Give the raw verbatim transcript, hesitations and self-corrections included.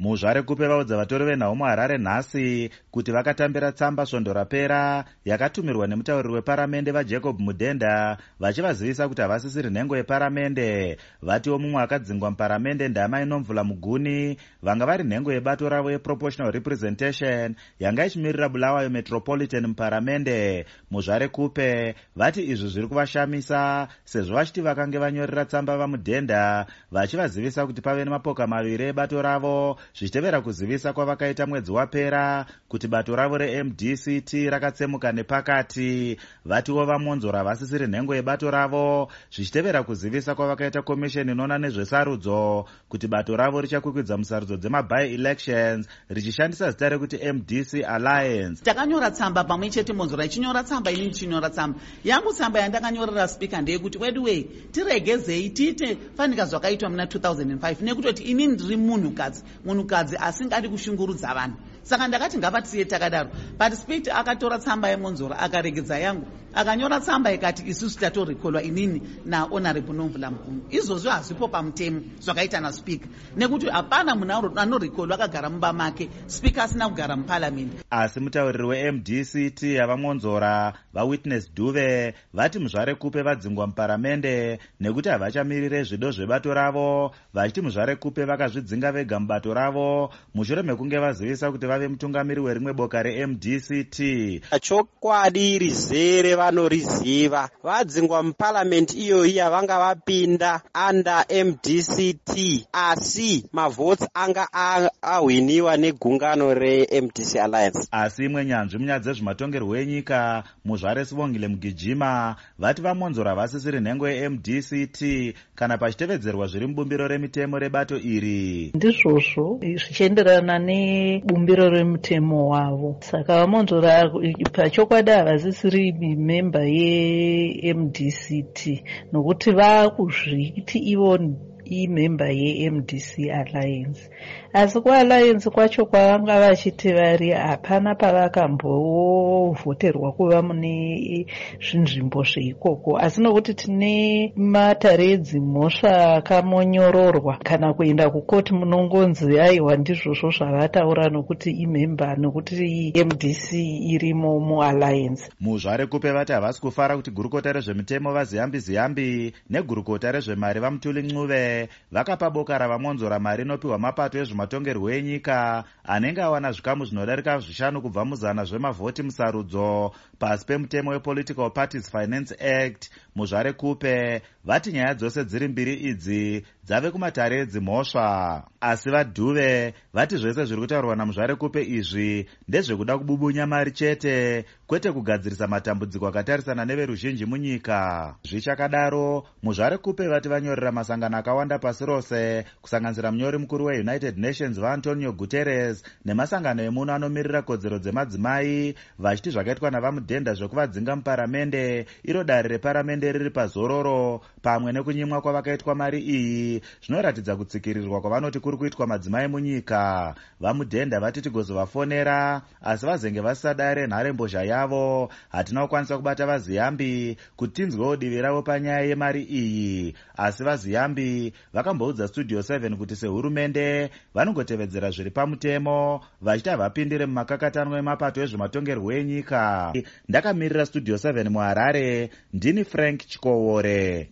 muzvarekupe vaudza vatori venhau muharare nhasi kuti vakatambira tsamba svondo rapera yakatumirwa nemutauriri weparamende vajacob mudhenda vachivazivisa kuti havasisiri nhengo yeparamende. vatiwo mumwe akadzingwa muparamende ndama inomvula muguni vanga vari nhengo yebato ravo yeproportional representation yanga ichimirira bulawayo metropolitan muparamende. muzvarekupe vati izvi zviri kuvashamisa sezvo vachiti vakange vanyorera tsamba vamudhenda vachivazivisa kuti pave nemapoka maviri ebato ravo zvichitevera kuzivisa kwavakaita mwedzi wapera kuti bato ravo reM D C T rakatsemuka nepakati. vatiwo vamonzora havasisiri nhengo yebato ravo zvichitevera kuzivisa kwavakaita komisheni inoona nezvesarudzo kuti bato ravo richakwikwidza musarudzo dzemaby elections richishandisa zita rekuti M D C Alliance. takanyora tsamba pamwe chete monzora ichinyora tsamba ini ndichinyora tsamba yangu. tsamba yandakanyorera spika ndeyekuti wedway tiregezei tiite fanika zvakaitwa muna two thousand five nekutoti ini ndiri munhukadzi munhukadzi asingadi kushungurudza vanhu. saka ndakati ngavatisiye takadaro. but spika akatora tsamba yemonzora akaregedza yangu akanyora tsamba ikati isusu tatorekolwa inini nahonorable nomvula muguni. izvozvo hazvipo pamutemo zvakaita naspika nekuti hapana munhu anorekolwa akagara mumba make spika asina kugara muparamende. asi mutauriri weM D C T yavamonzora vawitness duve vati muzvarekupe vadzingwa muparamende nekuti havachamirire zvido zvebato ravo vachiti muzvarekupe vakazvidzinga vega mubato ravo mushure mekunge vazivisa kuti vave mutungamiri werimwe boka reM D C T. chokwadi rizere vanoriziva vadzingwa muparamende iyoyi yavanga vapinda under M D C T asi mavhotsi anga ahwiniwa negungano reM D C Alliance. asi imwe nyanzvi munyaya dzezvematongerwo enyika muzvare sivongile mugijima vati vamonzora havasisiri nhengo yeM D C T kana pachitevedzerwa zviri mubumbiro remitemo rebato iri. ndizvozvo zvichienderana nebumbiro remutemo wavo. saka vamonzora pachokwadi havasisiri memba yeM D C T nokuti vakuzviti ivo imemba yeM D C Alliance. asi kualliance kwacho kwavanga vachiti vari hapana pavakambovhoterwa kuva mune zvinzvimbo zveikoko. asi nokuti tine mataredzi mhosva akamonyororwa kana kuenda kukoti munongonzi aiwa ndizvozvo zvavataura nokuti imemba nokuti M D C irimo mualliance. muzvarekupe vati havasi kufara kuti gurukota rezvemitemo vaziyambi ziyambi negurukota rezvemari vamutuli nc'uve vakapa boka ravamonzora mari inopiwa mapato ezvematongerwo enyika anenge awana zvikamu zvinodarika zvishanu kubva muzana zvemavhoti musarudzo pasi pemutemo wePolitical Parties Finance Act. muzvarekupe vati nyaya dzose dziri mbiri idzi dzave kumataredzi mhosva. asi vadhuve vati zvese zviri kutaurwa namuzvarekupe izvi ndezvekuda kububunya mari chete kwete kugadzirisa matambudziko akatarisana neveruzhinji munyika. zvichakadaro muzvarekupe vati vanyorera masangano akawanda pasi rose kusanganisira munyori mukuru weUnited Nations vaAntonio Guterres nemasangano emuno anomirira kodzero dzemadzimai vachiti zvakaitwa navamudhenda zvekuvadzinga muparamende iro dare reparamende riri pazororo pamwe nekunyimwa kwavakaitwa mari iyi zvinoratidza kutsikirirwa kwavanoti kuri kuitwa madzimai munyika. vamudhenda vati tigozovafonera asi vazenge vasisa dare nharembozha yavo hatina kukwanisa kubata vaziyambi kuti tinzwewo divi ravo panyaya yemari iyi. asi vaziyambi vakamboudza studio seven kuti sehurumende vanongotevedzera zviri pamutemo vachiti havapindire mumakakatanwa emapato ezvematongerwo enyika. ndakamirira studio seven muharare ndini Frank Chikowore.